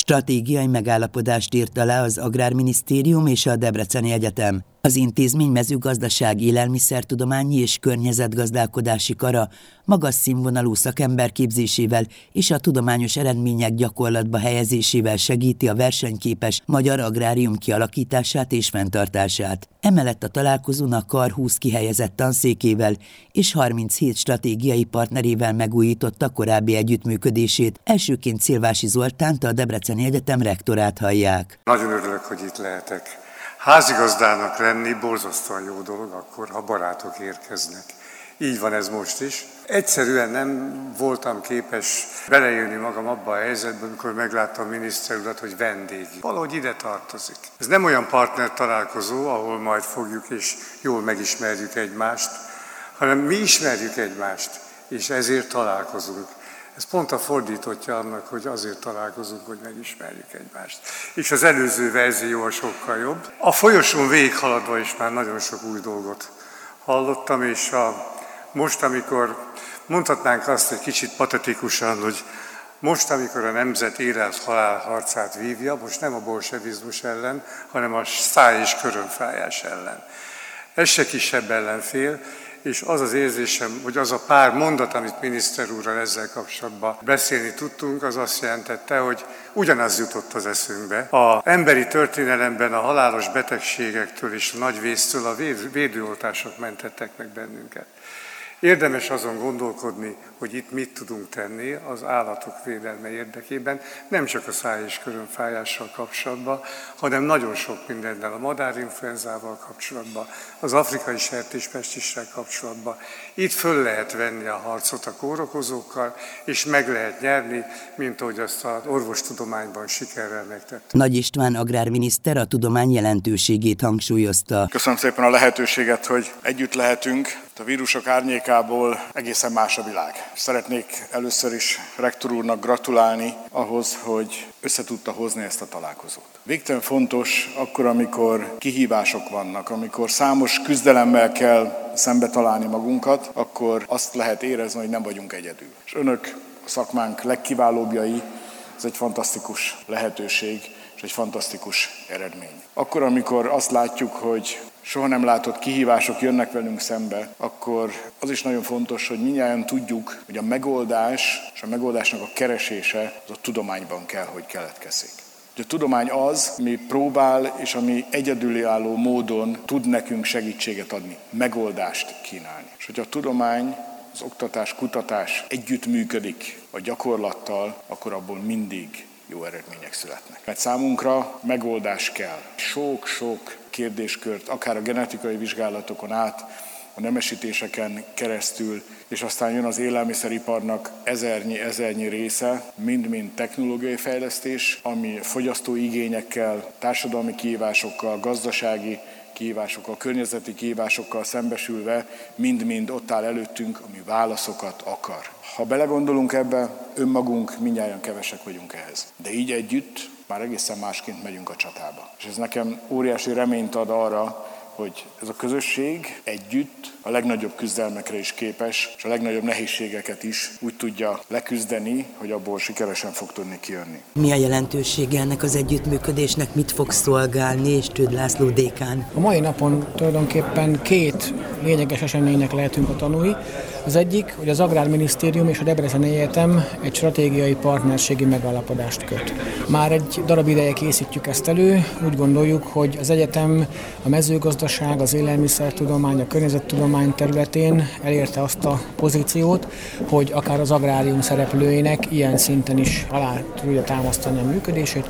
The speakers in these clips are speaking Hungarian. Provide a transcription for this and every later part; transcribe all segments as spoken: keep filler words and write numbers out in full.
Stratégiai megállapodást írt alá az Agrárminisztérium és a Debreceni Egyetem. Az intézmény mezőgazdaság, élelmiszertudományi és környezetgazdálkodási kara magas színvonalú szakemberképzésével és a tudományos eredmények gyakorlatba helyezésével segíti a versenyképes magyar agrárium kialakítását és fenntartását. Emellett a találkozón a kar húsz kihelyezett tanszékével és harminchét stratégiai partnerével megújította korábbi együttműködését. Elsőként Szilvási Zoltánt, a Debreceni Egyetem rektorát hallják. Nagyon örülök, hogy itt lehetek. Házigazdának lenni borzasztóan jó dolog akkor, ha barátok érkeznek. Így van ez most is. Egyszerűen nem voltam képes beleélni magam abba a helyzetbe, amikor megláttam a miniszter urat, hogy vendég. Valahogy ide tartozik. Ez nem olyan partner találkozó, ahol majd fogjuk és jól megismerjük egymást, hanem mi ismerjük egymást, és ezért találkozunk. Ez pont a fordítottja annak, hogy azért találkozunk, hogy megismerjük egymást. És az előző verzió a sokkal jobb. A folyosón végighaladva is már nagyon sok új dolgot hallottam, és a, most, amikor mondhatnánk azt egy kicsit patetikusan, hogy most, amikor a nemzet élet-halál harcát vívja, most nem a bolsevizmus ellen, hanem a száj- és körömfájás ellen. Ez se kisebb ellenfél, és az az érzésem, hogy az a pár mondat, amit miniszter úrral ezzel kapcsolatban beszélni tudtunk, az azt jelentette, hogy ugyanaz jutott az eszünkbe. Az emberi történelemben a halálos betegségektől és a nagy vésztől a védőoltások mentettek meg bennünket. Érdemes azon gondolkodni, hogy itt mit tudunk tenni az állatok védelme érdekében, nem csak a száj- és körömfájással kapcsolatban, hanem nagyon sok mindennel, a madárinfluenzával kapcsolatban, az afrikai sertéspestissel kapcsolatban. Itt föl lehet venni a harcot a kórokozókkal, és meg lehet nyerni, mint ahogy azt az orvostudományban sikerrel megtettük. Nagy István agrárminiszter a tudomány jelentőségét hangsúlyozta. Köszönöm szépen a lehetőséget, hogy együtt lehetünk. A vírusok árnyékából egészen más a világ. Szeretnék először is rektor úrnak gratulálni ahhoz, hogy összetudta hozni ezt a találkozót. Végtelen fontos akkor, amikor kihívások vannak, amikor számos küzdelemmel kell szembe találni magunkat, akkor azt lehet érezni, hogy nem vagyunk egyedül. És önök a szakmánk legkiválóbbjai, ez egy fantasztikus lehetőség és egy fantasztikus eredmény. Akkor, amikor azt látjuk, hogy soha nem látott kihívások jönnek velünk szembe, akkor az is nagyon fontos, hogy mindjárt tudjuk, hogy a megoldás és a megoldásnak a keresése az a tudományban kell, hogy keletkezik. A tudomány az, ami próbál és ami egyedülálló módon tud nekünk segítséget adni, megoldást kínálni. És hogyha a tudomány, az oktatás, kutatás együttműködik a gyakorlattal, akkor abból mindig jó eredmények születnek. Mert számunkra megoldás kell. Sok-sok kérdéskört, akár a genetikai vizsgálatokon át, a nemesítéseken keresztül, és aztán jön az élelmiszeriparnak ezernyi-ezernyi része, mind-mind technológiai fejlesztés, ami fogyasztói igényekkel, társadalmi kihívásokkal, gazdasági kihívásokkal, környezeti kihívásokkal szembesülve mind-mind ott áll előttünk, ami válaszokat akar. Ha belegondolunk ebbe, önmagunk mindnyájan kevesek vagyunk ehhez. De így együtt már egészen másként megyünk a csatába. És ez nekem óriási reményt ad arra, hogy ez a közösség együtt a legnagyobb küzdelmekre is képes, és a legnagyobb nehézségeket is úgy tudja leküzdeni, hogy abból sikeresen fog tudni kijönni. Mi a jelentősége ennek az együttműködésnek, mit fog szolgálni, és Tüd László dékán? A mai napon tulajdonképpen két lényeges eseménynek lehetünk a tanúi. Az egyik, hogy az Agrárminisztérium és a Debreceni Egyetem egy stratégiai partnerségi megállapodást köt. Már egy darab ideje készítjük ezt elő, úgy gondoljuk, hogy az egyetem a mezőgazdaság, az élelmiszertudomány, a környezettudomány területén elérte azt a pozíciót, hogy akár az agrárium szereplőinek ilyen szinten is alá tudja támasztani a működését,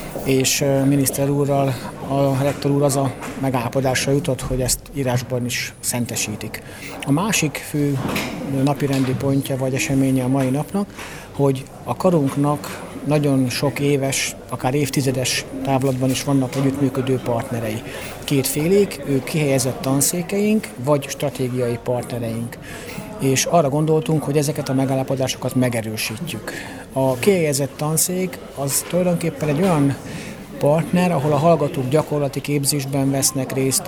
és miniszter úrral a rektor úr az a megállapodásra jutott, hogy ezt írásban is szentesítik. A másik fő napirendi pontja vagy eseménye a mai napnak, hogy a karunknak nagyon sok éves, akár évtizedes távlatban is vannak együttműködő partnerei. Kétfélék, ők kihelyezett tanszékeink, vagy stratégiai partnereink. És arra gondoltunk, hogy ezeket a megállapodásokat megerősítjük. A kihelyezett tanszék az tulajdonképpen egy olyan partner, ahol a hallgatók gyakorlati képzésben vesznek részt,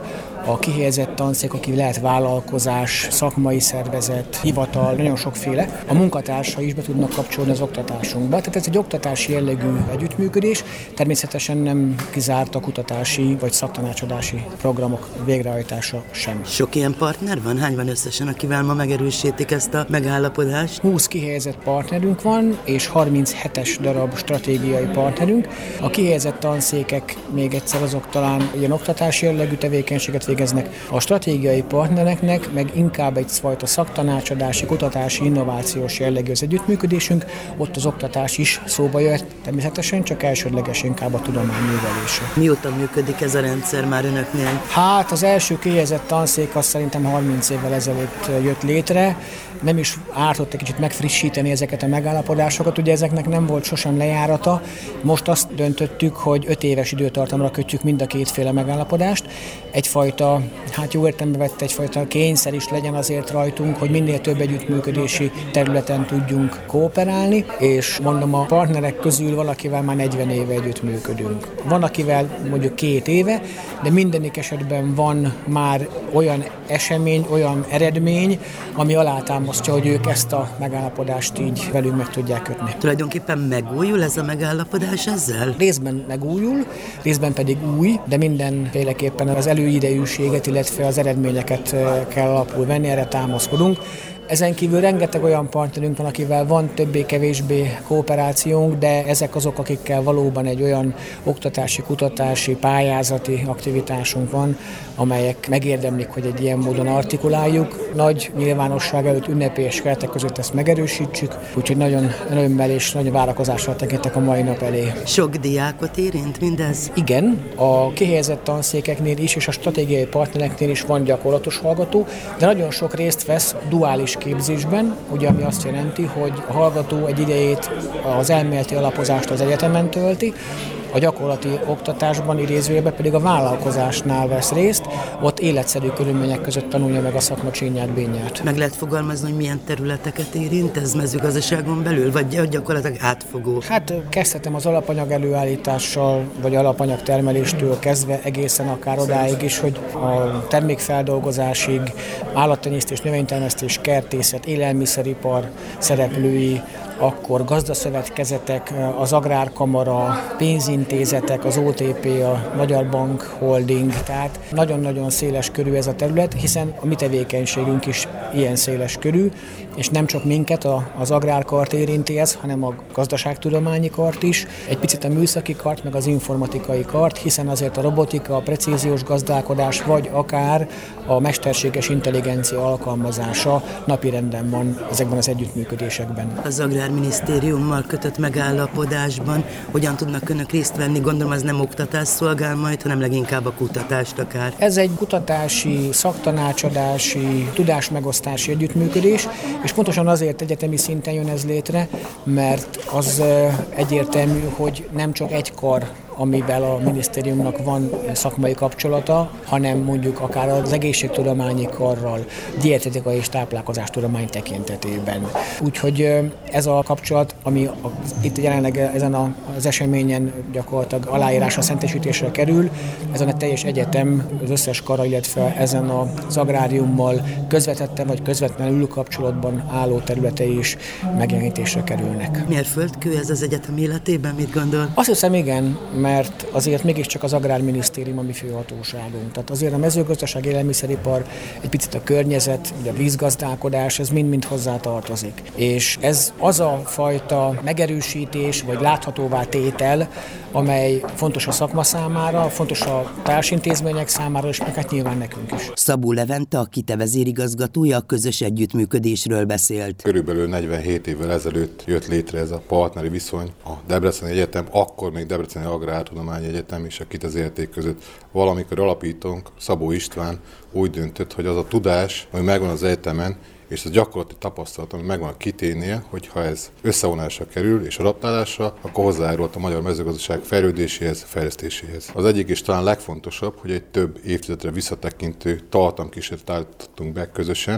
a kihelyezett tanszék, aki lehet vállalkozás, szakmai szervezet, hivatal, nagyon sokféle. A munkatársa is be tudnak kapcsolni az oktatásunkba. Tehát ez egy oktatási jellegű együttműködés, természetesen nem kizárt a kutatási vagy szaktanácsadási programok végrehajtása sem. Sok ilyen partner van? Hány van összesen, akivel ma megerősítik ezt a megállapodást? húsz kihelyezett partnerünk van, és harminchetes darab stratégiai partnerünk. A kihelyezett tanszékek még egyszer azok talán ilyen oktatási jellegű tevékenységet végeznek. A stratégiai partnereknek meg inkább egyfajta szaktanácsadási, kutatási, innovációs jellegű az együttműködésünk. Ott az oktatás is szóba jött, természetesen csak elsődleges inkább a tudomány művelése. Mióta működik ez a rendszer már önöknél? Hát az első kihelyezett tanszék azt szerintem harminc évvel ezelőtt jött létre. Nem is ártott egy kicsit megfrissíteni ezeket a megállapodásokat, ugye ezeknek nem volt sosem lejárata. Most azt döntöttük, hogy öt éves időtartamra kötjük mind a kétféle megállapodást. Egyfajta, hát jó értelembe vett, egyfajta kényszer is legyen azért rajtunk, hogy minél több együttműködési területen tudjunk kooperálni, és mondom, a partnerek közül valakivel már negyven éve együttműködünk. Van, akivel mondjuk két éve, de mindenik esetben van már olyan esemény, olyan eredmény, ami alátámasztja, hogy ők ezt a megállapodást így velünk meg tudják kötni. Tulajdonképpen megújul ez a megállapodás ezzel? Részben megújul, részben pedig új, de mindenféleképpen az előidejűséget, illetve az eredményeket kell alapul venni, erre támaszkodunk. Ezen kívül rengeteg olyan partnerünk van, akivel van többé-kevésbé kooperációnk, de ezek azok, akikkel valóban egy olyan oktatási, kutatási, pályázati aktivitásunk van, amelyek megérdemlik, hogy egy ilyen módon artikuláljuk. Nagy nyilvánosság előtt ünnepélyes keretek között ezt megerősítsük, úgyhogy nagyon örömmel és nagy várakozással tekintek a mai nap elé. Sok diákot érint mindez? Igen, a kihelyezett tanszékeknél is és a stratégiai partnereknél is van gyakorlatos hallgató, de nagyon sok részt vesz duális képzésben, ugye, ami azt jelenti, hogy a hallgató egy idejét az elméleti alapozást az egyetemen tölti, a gyakorlati oktatásban, idézőjelben pedig a vállalkozásnál vesz részt, ott életszerű körülmények között tanulja meg a szakma csínyát, bényát. Meg lehet fogalmazni, hogy milyen területeket érint ez mezőgazdaságon belül, vagy gyakorlatilag átfogó? Hát kezdhetem az alapanyag előállítással, vagy alapanyag termeléstől kezdve egészen akár odáig is, hogy a termékfeldolgozásig, állattenyésztés, növénytermesztés, kertészet, élelmiszeripar szereplői, akkor gazdaszövetkezetek, az Agrárkamara, pénzintézetek, az o té pé, a Magyar Bank Holding, tehát nagyon-nagyon széles körű ez a terület, hiszen a mi tevékenységünk is ilyen széles körű, és nem csak minket, az agrárkart érinti ez, hanem a gazdaságtudományi kart is, egy picit a műszaki kart, meg az informatikai kart, hiszen azért a robotika, a precíziós gazdálkodás, vagy akár a mesterséges intelligencia alkalmazása napirenden van ezekben az együttműködésekben. Az Agrárminisztériummal kötött megállapodásban hogyan tudnak önök részt venni? Gondolom, az nem oktatás szolgál majd, hanem leginkább a kutatást akár. Ez egy kutatási, szaktanácsadási, tudásmegosztási együttműködés, és pontosan azért egyetemi szinten jön ez létre, mert az egyértelmű, hogy nem csak egy kar, amivel a minisztériumnak van szakmai kapcsolata, hanem mondjuk akár az egészségtudományi karral, dietetika és táplálkozástudomány tekintetében. Úgyhogy ez a kapcsolat, ami a, itt jelenleg ezen a, az eseményen gyakorlatilag aláírásra, szentesítésre kerül, ezen a teljes egyetem, az összes kara, illetve ezen az agráriummal közvetetten vagy közvetlenül kapcsolatban álló területei is megjelenítésre kerülnek. Mérföldkő ez az egyetem életében, mit gondol? Azt hiszem, igen, mert azért mégiscsak az Agrárminisztérium a mi főhatóságunk. Tehát azért a mezőgazdaság, élelmiszeripar, egy picit a környezet, a vízgazdálkodás, ez mind-mind hozzá tartozik. És ez az a fajta megerősítés, vagy láthatóvá tétel, amely fontos a szakma számára, fontos a társintézmények számára, és meg hát nyilván nekünk is. Szabó Levente, a KITE vezérigazgatója, a közös együttműködésről beszélt. Körülbelül negyvenhét évvel ezelőtt jött létre ez a partneri viszony. A Debreceni Egyetem, akkor még Debreceni Agrártudományi Egyetem és a KITE zé er té között. Valamikor alapítónk, Szabó István úgy döntött, hogy az a tudás, ami megvan az egyetemen, és az gyakorlati tapasztalat, ami megvan a kiténél, hogy ha ez összevonásra kerül és adaptálásra, akkor hozzájárult a magyar mezőgazdaság fejlődéséhez, fejlesztéséhez. Az egyik és talán legfontosabb, hogy egy több évtizedre visszatekintő tartalomkísérletet állítottunk be közösen,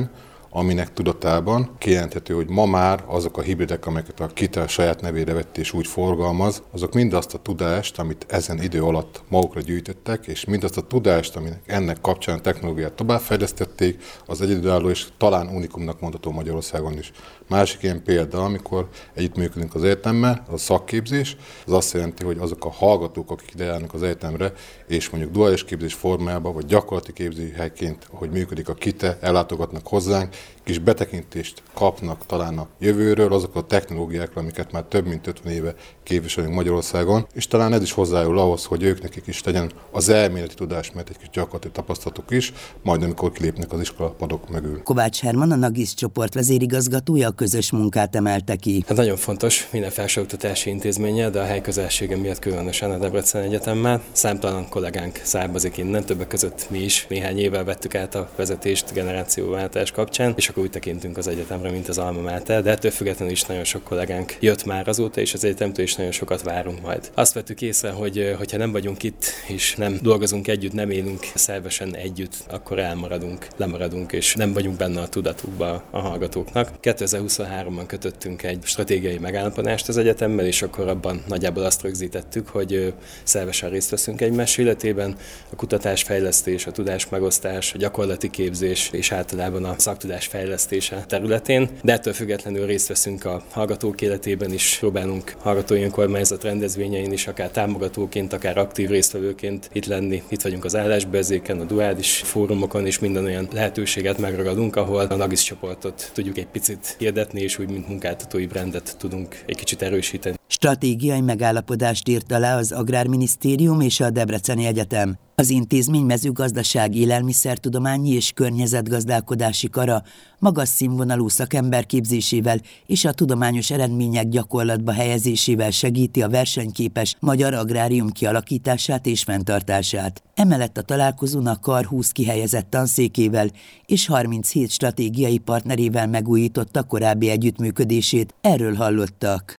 aminek tudatában kijelenthető, hogy ma már azok a hibridek, amelyeket a KITE saját nevére vett és úgy forgalmaz, azok mindazt a tudást, amit ezen idő alatt magukra gyűjtöttek, és mindazt a tudást, aminek ennek kapcsán a technológiát továbbfejlesztették, az egyedülálló és talán unikumnak mondható Magyarországon is. Másik ilyen példa, amikor együttműködünk az egyetemmel, az a szakképzés, az azt jelenti, hogy azok a hallgatók, akik ide járnak az egyetemre, és mondjuk duális képzés formájában, vagy gyakorlati képzőhelyként, ahogy működik a KITE, ellátogatnak hozzánk, kis betekintést kapnak talán a jövőről, azok a technológiákról, amiket már több mint ötven éve képviselünk Magyarországon, és talán ez is hozzájárul ahhoz, hogy ők nekik is legyen az elméleti tudás, mert egy kis gyakorlati tapasztalatuk is, majd amikor kilépnek az iskolapadok mögül. Kovács Herman, a NAGIS csoport vezérigazgatója a közös munkát emelte ki. Hát nagyon fontos minden felsőoktatási intézménnyel, de a hely közelsége miatt különösen a Debreceni Egyetemmel. Számtalan kollégánk származik innen, többek között mi is néhány évvel vettük át a vezetést generációváltás kapcsán, és akkor úgy tekintünk az egyetemre, mint az alma mater, de ettől függetlenül is nagyon sok kollégánk jött már azóta, és az egyetemtől is nagyon sokat várunk majd. Azt vettük észre, hogy hogyha nem vagyunk itt, és nem dolgozunk együtt, nem élünk szervesen együtt, akkor elmaradunk, lemaradunk, és nem vagyunk benne a tudatukba a hallgatóknak. kétezer-huszonháromban kötöttünk egy stratégiai megállapodást az egyetemmel, és akkor abban nagyjából azt rögzítettük, hogy szervesen részt veszünk egymás életében, a kutatásfejlesztés, a tudásmegosztás, a gyakorlati képzés és általában a szaktudás fejlesztése területén, de ettől függetlenül részt veszünk a hallgatók életében is, próbálunk hallgatói önkormányzat rendezvényein is, akár támogatóként, akár aktív résztvevőként itt lenni. Itt vagyunk az állásbeszédeken, a duális fórumokon is, minden olyan lehetőséget megragadunk, ahol a NAGIS csoportot tudjuk egy picit hirdetni, és úgy, mint munkáltatói brandet tudunk egy kicsit erősíteni. Stratégiai megállapodást írt alá az Agrárminisztérium és a Debreceni Egyetem. Az intézmény mezőgazdaság, élelmiszertudományi és környezetgazdálkodási kara magas színvonalú szakemberképzésével és a tudományos eredmények gyakorlatba helyezésével segíti a versenyképes magyar agrárium kialakítását és fenntartását. Emellett a találkozón a kar húsz kihelyezett tanszékével és harminchét stratégiai partnerével megújította korábbi együttműködését, erről hallottak.